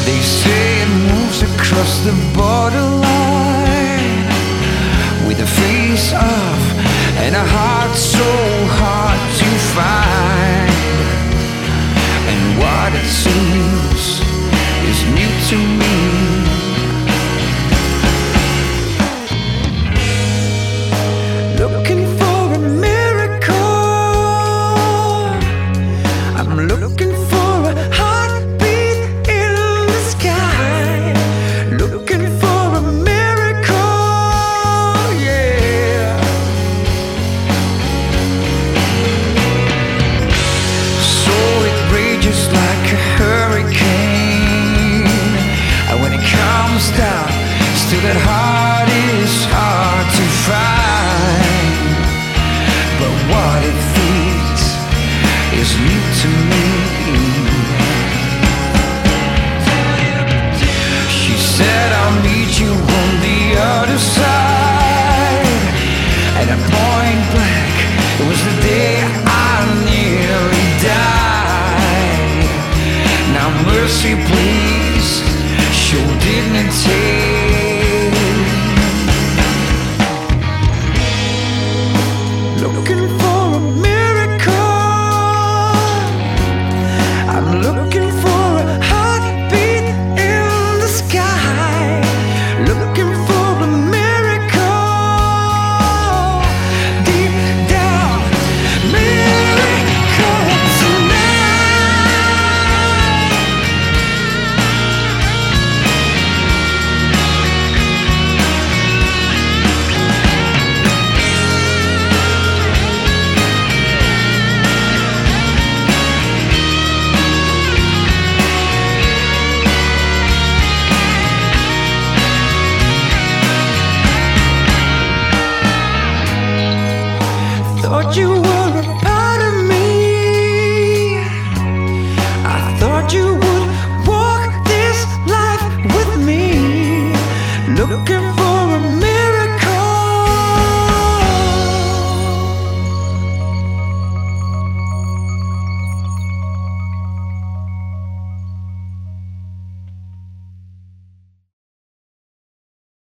They say it moves across the borderline with a face of and a heart so hard to find. And what it seems is new to me. Looking for a miracle, I'm looking for a heartbeat in the sky. Looking for a miracle, yeah. So it rages like a hurricane, and when it comes down, still that heart is hard to find. But what it feels is new to me. She said I'll meet you on the other side, and at point blank, it was the day I nearly died. Now mercy please, show dignity.